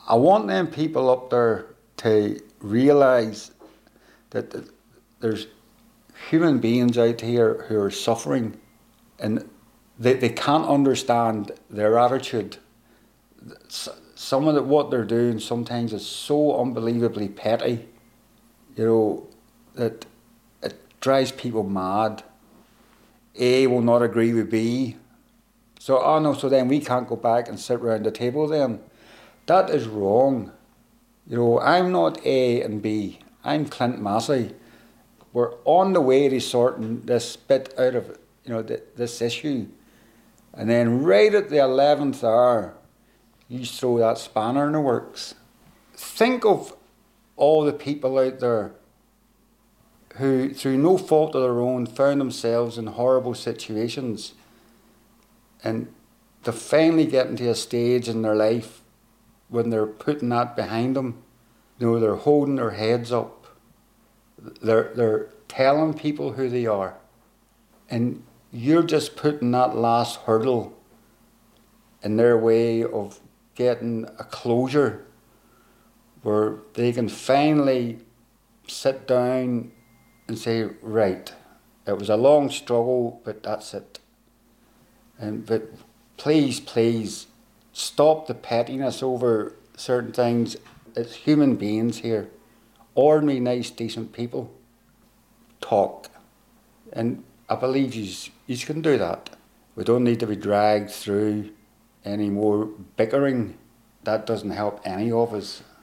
I want them people up there to realise that there's human beings out here who are suffering, and they can't understand their attitude. Some of what they're doing sometimes is so unbelievably petty, that it drives people mad. A will not agree with B. So then we can't go back and sit around the table then. That is wrong. I'm not A and B. I'm Clint Massey. We're on the way to sorting this bit out of, this issue. And then right at the 11th hour, you throw that spanner in the works. Think of all the people out there who, through no fault of their own, found themselves in horrible situations. And to finally get into a stage in their life when they're putting that behind them, they're holding their heads up. They're telling people who they are. And you're just putting that last hurdle in their way of getting a closure where they can finally sit down and say, right, it was a long struggle, but that's it. But please, stop the pettiness over certain things. It's human beings here. Ordinary, nice, decent people. Talk. And I believe you can do that. We don't need to be dragged through any more bickering. That doesn't help any of us.